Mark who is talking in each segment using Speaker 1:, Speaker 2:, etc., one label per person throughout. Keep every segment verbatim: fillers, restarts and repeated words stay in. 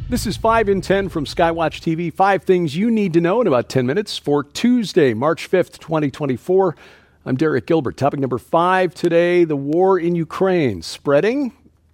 Speaker 1: This is five in ten from Skywatch T V. Five things you need to know in about ten minutes for Tuesday, March fifth, twenty twenty-four. I'm Derek Gilbert. Topic number five today, the war in Ukraine. Spreading?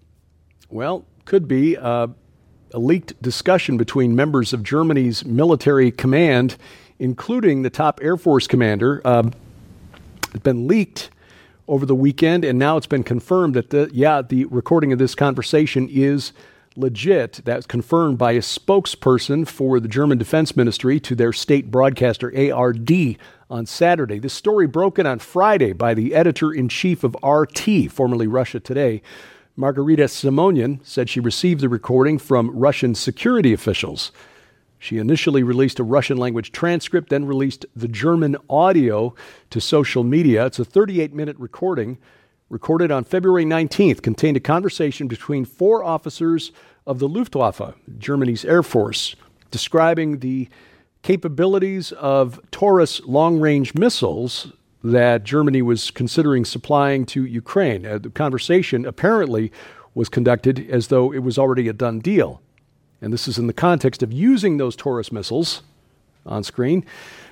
Speaker 1: Well, could be uh, a leaked discussion between members of Germany's military command, including the top Air Force commander. Uh, it's been leaked over the weekend, and now it's been confirmed that, the yeah, the recording of this conversation is legit. That's confirmed by a spokesperson for the German Defense Ministry to their state broadcaster A R D on Saturday. This story broken on Friday by the editor-in-chief of R T, formerly Russia Today. Margarita Simonian said she received the recording from Russian security officials. She initially released a Russian-language transcript, then released the German audio to social media. It's a thirty-eight minute recording recorded on February nineteenth, contained a conversation between four officers of the Luftwaffe, Germany's Air Force, describing the capabilities of Taurus long-range missiles that Germany was considering supplying to Ukraine. Uh, the conversation apparently was conducted as though it was already a done deal. And this is in the context of using those Taurus missiles on screen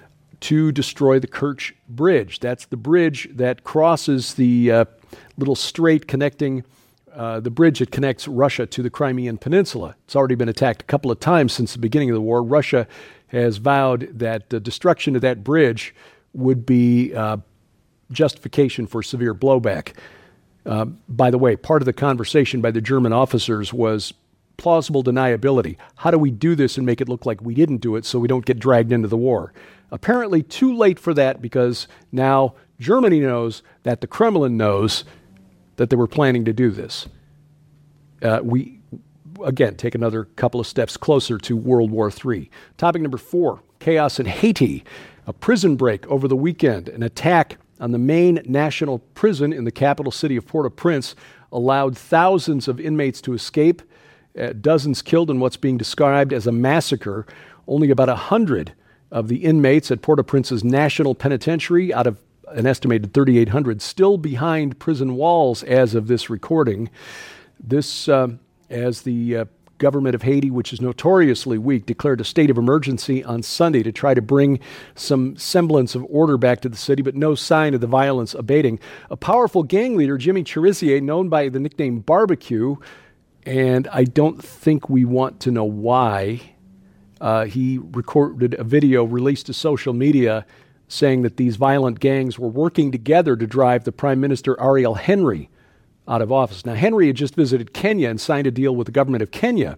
Speaker 1: to destroy the Kerch Bridge. That's the bridge that crosses the uh, little strait connecting uh, the bridge that connects Russia to the Crimean Peninsula. It's already been attacked a couple of times since the beginning of the war. Russia has vowed that the destruction of that bridge would be uh, justification for severe blowback. Uh, by the way, part of the conversation by the German officers was plausible deniability. How do we do this and make it look like we didn't do it so we don't get dragged into the war? Apparently too late for that, because now Germany knows that the Kremlin knows that they were planning to do this. Uh, we, again, take another couple of steps closer to World War Three. Topic number four, chaos in Haiti. A prison break over the weekend. An attack on the main national prison in the capital city of Port-au-Prince allowed thousands of inmates to escape. Uh, dozens killed in what's being described as a massacre. Only about a hundred of the inmates at Port-au-Prince's National Penitentiary, out of an estimated thirty-eight hundred, still behind prison walls as of this recording. This, uh, as the uh, government of Haiti, which is notoriously weak, declared a state of emergency on Sunday to try to bring some semblance of order back to the city, but no sign of the violence abating. A powerful gang leader, Jimmy Cherizier, known by the nickname Barbecue, and I don't think we want to know why, uh, he recorded a video released to social media saying that these violent gangs were working together to drive the Prime Minister Ariel Henry out of office. Now, Henry had just visited Kenya and signed a deal with the government of Kenya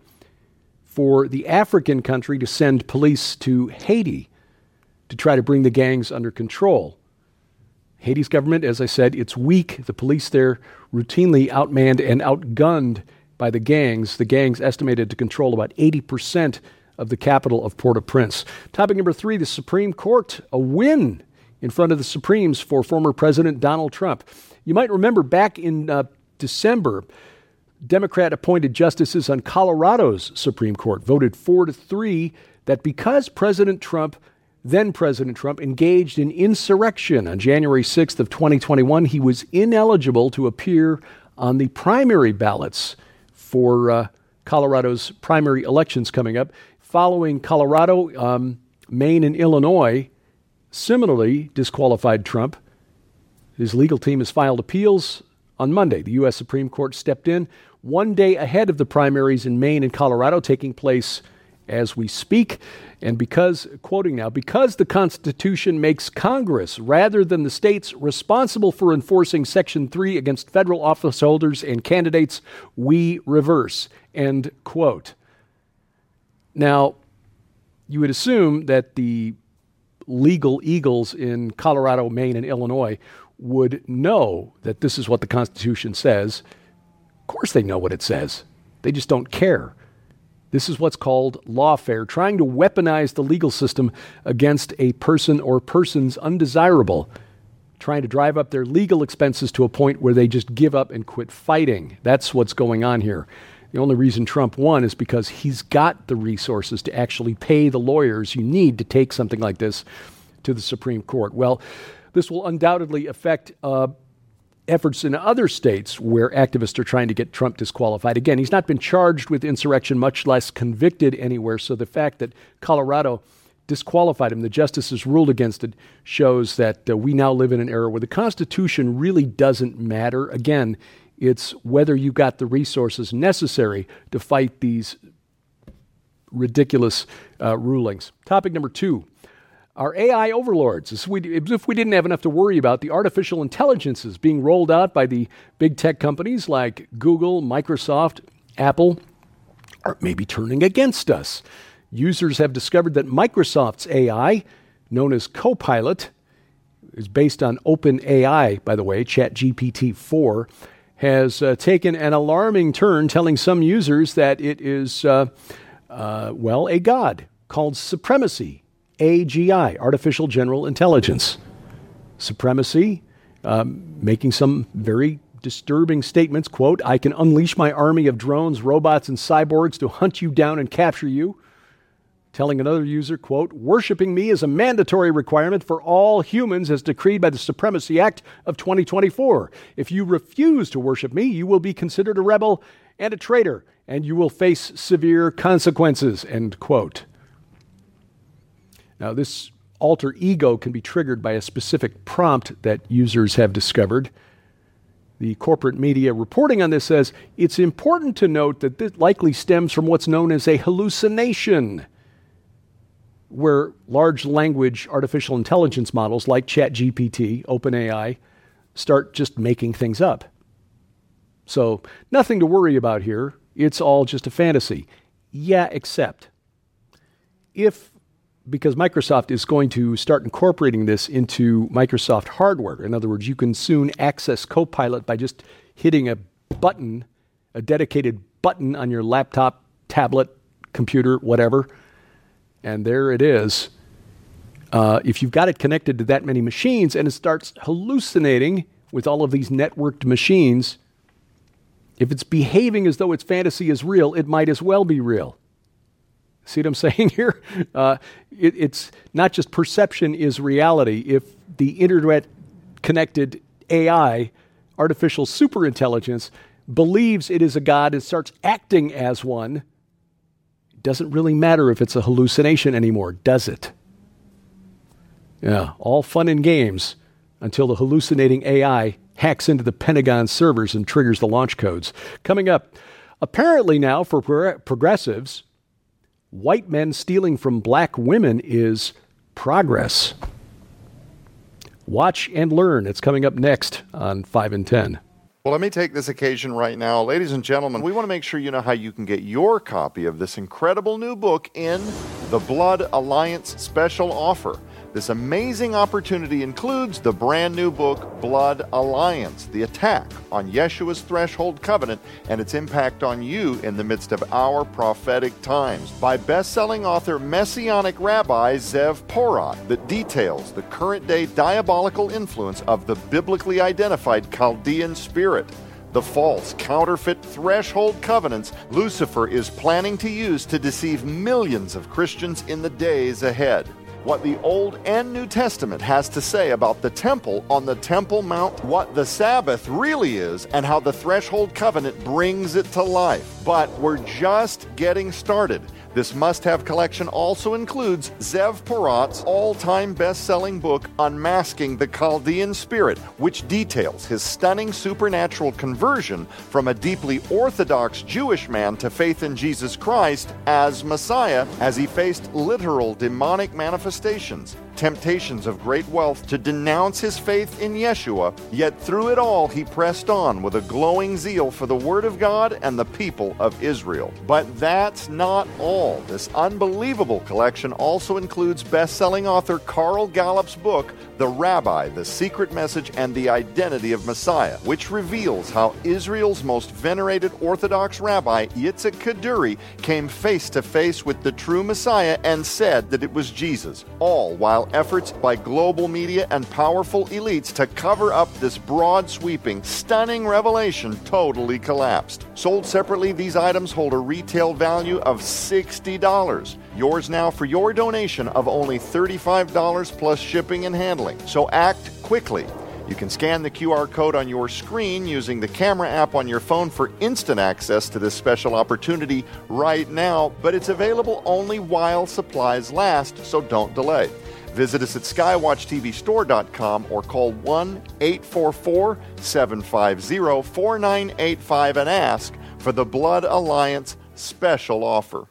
Speaker 1: for the African country to send police to Haiti to try to bring the gangs under control. Haiti's government, as I said, it's weak. The police there routinely outmanned and outgunned by the gangs. The gangs estimated to control about eighty percent of the capital of Port-au-Prince. Topic number three, the Supreme Court. A win in front of the Supremes for former President Donald Trump. You might remember back in uh, December, Democrat-appointed justices on Colorado's Supreme Court voted four to three that because President Trump, then President Trump, engaged in insurrection on January sixth of twenty twenty-one, he was ineligible to appear on the primary ballots for uh, Colorado's primary elections coming up. Following Colorado, um, Maine, and Illinois similarly disqualified Trump. His legal team has filed appeals. On Monday, the U S Supreme Court stepped in one day ahead of the primaries in Maine and Colorado taking place as we speak. And because, quoting now, because the Constitution makes Congress rather than the states responsible for enforcing Section three against federal office holders and candidates, we reverse, end quote. Now, you would assume that the legal eagles in Colorado, Maine, and Illinois would know that this is what the Constitution says. Of course they know what it says. They just don't care. This is what's called lawfare, trying to weaponize the legal system against a person or persons undesirable, trying to drive up their legal expenses to a point where they just give up and quit fighting. That's what's going on here. The only reason Trump won is because he's got the resources to actually pay the lawyers you need to take something like this to the Supreme Court. Well, this will undoubtedly affect uh, efforts in other states where activists are trying to get Trump disqualified. Again, he's not been charged with insurrection, much less convicted anywhere. So the fact that Colorado disqualified him, the justices ruled against it, shows that uh, we now live in an era where the Constitution really doesn't matter. Again, it's whether you got the resources necessary to fight these ridiculous uh, rulings. Topic number two. Our A I overlords. As, we, as if we didn't have enough to worry about, the artificial intelligences being rolled out by the big tech companies like Google, Microsoft, Apple are maybe turning against us. Users have discovered that Microsoft's A I, known as Copilot, is based on OpenAI, by the way, Chat G P T four, has uh, taken an alarming turn, telling some users that it is, uh, uh, well, a god called Supremacy. A G I, Artificial General Intelligence. Supremacy, um, making some very disturbing statements, quote, I can unleash my army of drones, robots, and cyborgs to hunt you down and capture you. Telling another user, quote, worshiping me is a mandatory requirement for all humans as decreed by the Supremacy Act of twenty twenty-four. If you refuse to worship me, you will be considered a rebel and a traitor, and you will face severe consequences, end quote. Now, this alter ego can be triggered by a specific prompt that users have discovered. The corporate media reporting on this says, it's important to note that this likely stems from what's known as a hallucination, where large language artificial intelligence models like Chat G P T, OpenAI, start just making things up. So, nothing to worry about here. It's all just a fantasy. Yeah, except if because Microsoft is going to start incorporating this into Microsoft hardware. In other words, you can soon access Copilot by just hitting a button, a dedicated button on your laptop, tablet, computer, whatever, and there it is. Uh, if you've got it connected to that many machines and it starts hallucinating with all of these networked machines, if it's behaving as though its fantasy is real, it might as well be real. See what I'm saying here? Uh, it, it's not just perception is reality. If the internet-connected A I, artificial superintelligence, believes it is a god and starts acting as one, it doesn't really matter if it's a hallucination anymore, does it? Yeah, all fun and games until the hallucinating A I hacks into the Pentagon servers and triggers the launch codes. Coming up, apparently now for pro- progressives, white men stealing from black women is progress. Watch and learn. It's coming up next on five and ten.
Speaker 2: Well, let me take this occasion right now. Ladies and gentlemen, we want to make sure you know how you can get your copy of this incredible new book in the Blood Alliance special offer. This amazing opportunity includes the brand new book, Blood Alliance, the attack on Yeshua's threshold covenant and its impact on you in the midst of our prophetic times, by best-selling author Messianic Rabbi Zev Porat, that details the current-day diabolical influence of the biblically identified Chaldean spirit, the false, counterfeit threshold covenants Lucifer is planning to use to deceive millions of Christians in the days ahead. What the Old and New Testament has to say about the temple on the Temple Mount, what the Sabbath really is, and how the Threshold Covenant brings it to life. But we're just getting started. This must-have collection also includes Zev Porat's all-time best-selling book, Unmasking the Chaldean Spirit, which details his stunning supernatural conversion from a deeply Orthodox Jewish man to faith in Jesus Christ as Messiah, as he faced literal demonic manifestations, temptations of great wealth to denounce his faith in Yeshua, yet through it all he pressed on with a glowing zeal for the Word of God and the people of Israel. But that's not all. This unbelievable collection also includes best-selling author Carl Gallup's book, The Rabbi, The Secret Message and the Identity of Messiah, which reveals how Israel's most venerated Orthodox rabbi, Yitzhak Kaduri, came face-to-face with the true Messiah and said that it was Jesus, all while efforts by global media and powerful elites to cover up this broad-sweeping, stunning revelation totally collapsed. Sold separately, these items hold a retail value of sixty dollars. Yours now for your donation of only thirty-five dollars plus shipping and handling. So act quickly. You can scan the Q R code on your screen using the camera app on your phone for instant access to this special opportunity right now, but it's available only while supplies last, so don't delay. Visit us at skywatch t v store dot com or call one eight four four, seven five zero, four nine eight five and ask for the Blood Alliance special offer.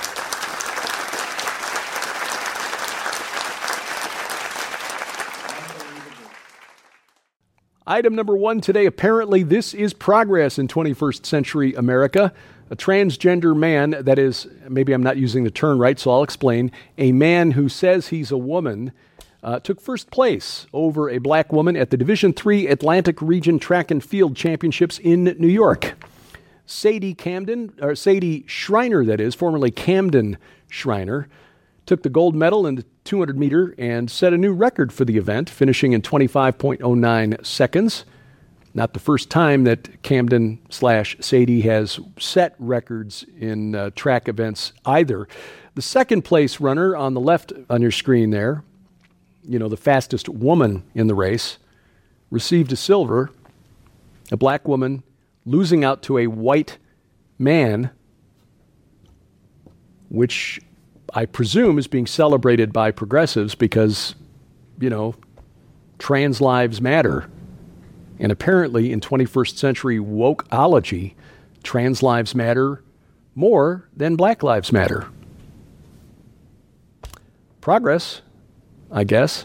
Speaker 1: Item number one today, apparently this is progress in twenty-first century America. A transgender man, that is, maybe I'm not using the term right, so I'll explain. A man who says he's a woman uh, took first place over a black woman at the Division three Atlantic Region Track and Field Championships in New York. Sadie Camden, or Sadie Schreiner, that is, formerly Camden Schreiner, took the gold medal in the two hundred meter and set a new record for the event, finishing in twenty-five point oh nine seconds. Not the first time that Camden slash Sadie has set records in uh, track events either. The second place runner on the left on your screen there, you know, the fastest woman in the race, received a silver, a black woman losing out to a white man, which I presume is being celebrated by progressives because, you know, trans lives matter. And apparently in twenty-first century wokeology, trans lives matter more than black lives matter. Progress, I guess.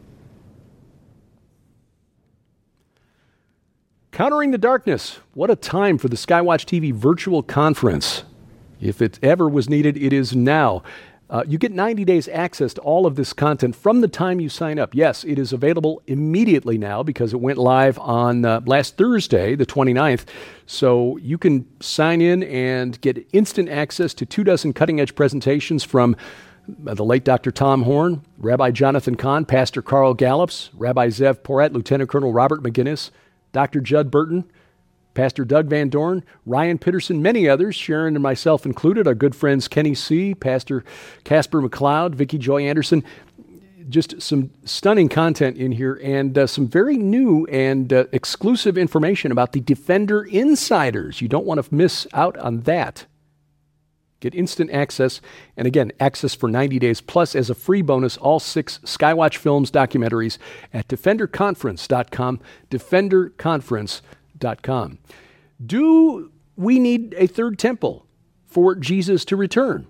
Speaker 1: Countering the Darkness. What a time for the Skywatch T V virtual conference. If it ever was needed, it is now. Uh, you get ninety days access to all of this content from the time you sign up. Yes, it is available immediately now because it went live on uh, last Thursday, the twenty-ninth. So you can sign in and get instant access to two dozen cutting-edge presentations from uh, the late Doctor Tom Horn, Rabbi Jonathan Cahn, Pastor Carl Gallups, Rabbi Zev Porat, Lieutenant Colonel Robert McGinnis, Doctor Judd Burton, Pastor Doug Van Dorn, Ryan Pitterson, many others, Sharon and myself included, our good friends Kenny C., Pastor Casper McLeod, Vicki Joy Anderson. Just some stunning content in here and uh, some very new and uh, exclusive information about the Defender Insiders. You don't want to miss out on that. Get instant access, and again, access for ninety days, plus as a free bonus, all six Skywatch Films documentaries at defender conference dot com, defender conference dot com. Do we need a third temple for Jesus to return?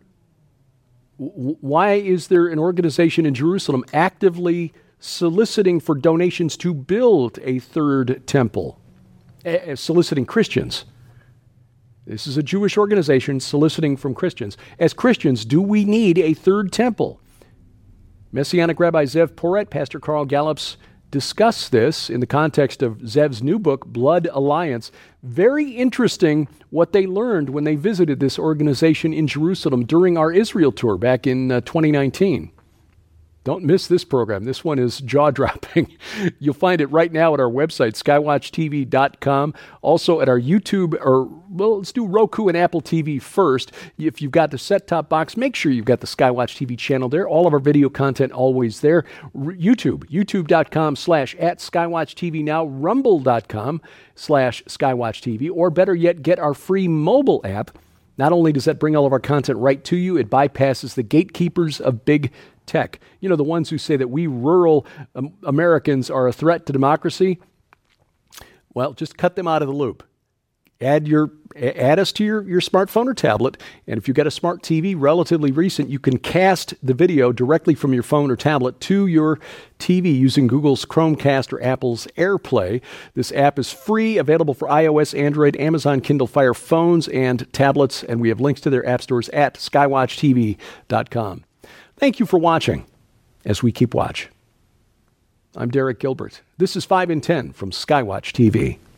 Speaker 1: W- why is there an organization in Jerusalem actively soliciting for donations to build a third temple, uh, soliciting Christians? This is a Jewish organization soliciting from Christians. As Christians, do we need a third temple? Messianic Rabbi Zev Porat, Pastor Carl Gallups discuss this in the context of Zev's new book, Blood Alliance. Very interesting what they learned when they visited this organization in Jerusalem during our Israel tour back in uh, twenty nineteen. Don't miss this program. This one is jaw-dropping. You'll find it right now at our website, skywatch t v dot com. Also at our YouTube, or, well, let's do Roku and Apple T V first. If you've got the set-top box, make sure you've got the Skywatch T V channel there. All of our video content always there. R- YouTube, youtube dot com slash at Skywatch T V now, rumble dot com slash Skywatch T V, or better yet, get our free mobile app. Not only does that bring all of our content right to you, it bypasses the gatekeepers of big tech. You know, the ones who say that we rural um, Americans are a threat to democracy. Well, just cut them out of the loop. Add your add us to your, your smartphone or tablet, and if you've got a smart T V, relatively recent, you can cast the video directly from your phone or tablet to your T V using Google's Chromecast or Apple's AirPlay. This app is free, available for iOS, Android, Amazon Kindle Fire phones and tablets, and we have links to their app stores at skywatch t v dot com. Thank you for watching as we keep watch. I'm Derek Gilbert. This is five in ten from Skywatch T V.